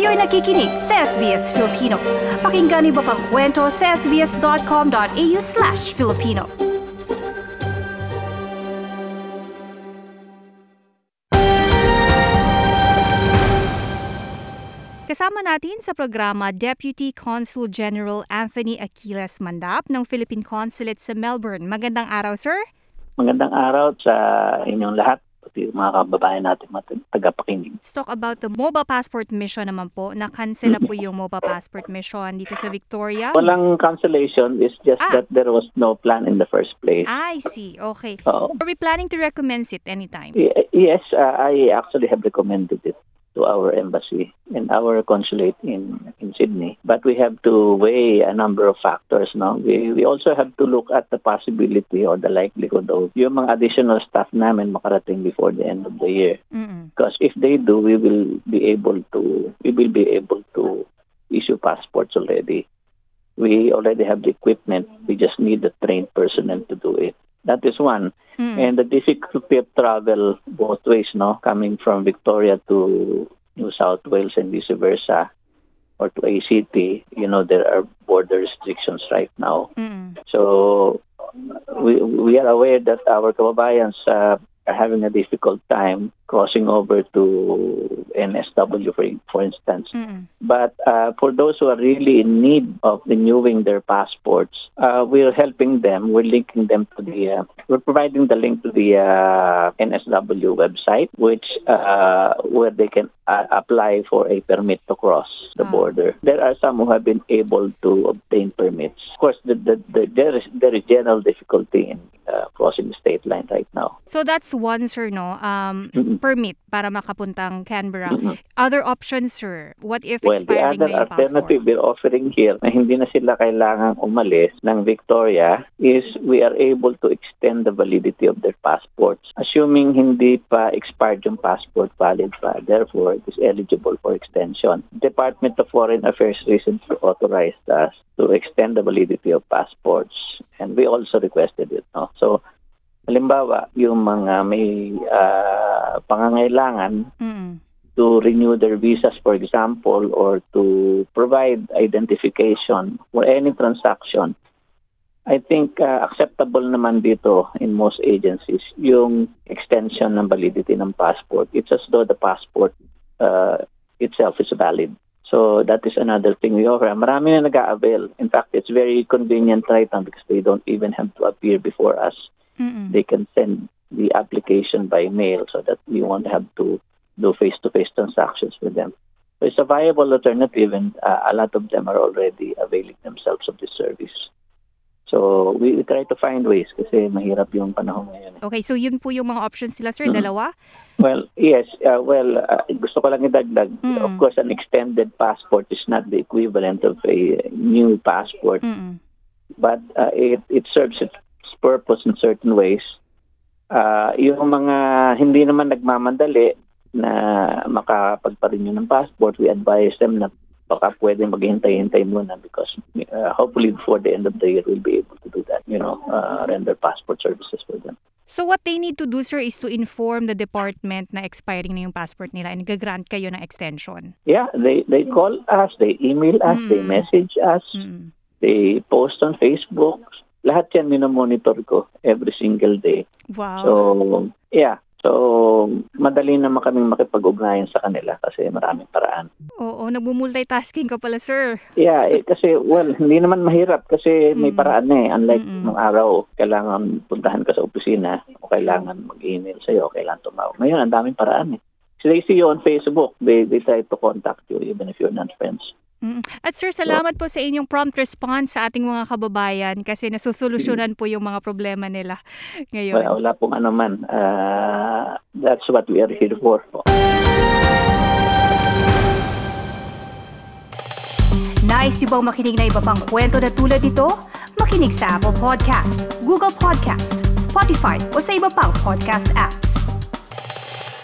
Kayo'y nakikinig sa SBS Filipino. Pakinggan niyo pa ang kwento sa sbs.com.au/Filipino. Kasama natin sa programa Deputy Consul General Anthony Aquiles Mandap ng Philippine Consulate sa Melbourne. Magandang araw, sir. Magandang araw sa inyong lahat, pati mga kababayan natin tagapakinig. Let's talk about the mobile passport mission naman po. Na-cancel na po yung mobile passport mission dito sa Victoria. Walang cancellation, it's just that there was no plan in the first place. I see. Okay. Oo. Are we planning to recommend it anytime? Yes, I actually have recommended it to our embassy and our consulate in Sydney. But we have to weigh a number of factors. No? We also have to look at the possibility or the likelihood of yung mga additional staff namin makarating before the end of the year. Because if they do, we will be able to issue passports already. We already have the equipment. We just need the trained personnel to do it. That is one. And the difficulty of travel both ways, no, coming from Victoria to New South Wales and vice versa, or to ACT, there are border restrictions right now. So we are aware that our kababayans are having a difficult time crossing over to NSW, for instance. But for those who are really in need of renewing their passports, we're helping them. We're linking them to we're providing the link to the NSW website, which where they can apply for a permit to cross the border. There are some who have been able to obtain permits. Of course, there is general difficulty in crossing the state line right now. So that's one, sir, no? Permit para makapuntang Canberra. Other options, sir? What if expiring the na yung other alternative passport? we're offering here na hindi na sila kailangang umalis ng Victoria is we are able to extend the validity of their passports. Assuming hindi pa expired yung passport, valid pa. Therefore, it is eligible for extension. Department of Foreign Affairs recently authorized us to extend the validity of passports. And we also requested it. No? So, halimbawa, yung mga may pangangailangan to renew their visas, for example, or to provide identification for any transaction, I think acceptable naman dito in most agencies yung extension ng validity ng passport. It's as though the passport itself is valid. So that is another thing we offer. Marami na nag-a-avail. In fact, it's very convenient right now because they don't even have to appear before us. They can send the application by mail so that we won't have to do face-to-face transactions with them. So it's a viable alternative, and a lot of them are already availing themselves of this service. So we try to find ways kasi mahirap yung panahon ngayon. Okay, so yun po yung mga options nila, sir? Dalawa? Well, yes. Gusto ko lang idagdag. Of course, an extended passport is not the equivalent of a new passport. But it serves its purpose in certain ways. Yung mga hindi naman nagmamandali na makapagpa-renew ng passport, we advise them na baka pwede maghintay-hintay muna because hopefully before the end of the year we'll be able to do that, render passport services for them. So what they need to do, sir, is to inform the department na expiring na yung passport nila and gagrant kayo ng extension. Yeah, they call us, they email us, they message us, they post on Facebook. Lahat yan minomonitor ko every single day. Wow. So, yeah. So, madali naman kaming makipag-ugnayan sa kanila kasi maraming paraan. Oo, nagmumultitasking ka pala, sir. Yeah, kasi, hindi naman mahirap kasi may paraan na eh. Unlike nung araw, kailangan puntahan ka sa opisina o kailangan mag-email sa'yo o kailangan tumawag. Ngayon, ang daming paraan eh. So, they see you on Facebook. They try to contact you even if you're not friends. At sir, salamat po sa inyong prompt response sa ating mga kababayan kasi nasusolusyonan po yung mga problema nila ngayon. Wala pong anuman. That's what we are here for. Nice yung bang makinig na iba pang kwento na tulad ito? Makinig sa Apple Podcast, Google Podcast, Spotify o sa iba pang podcast apps.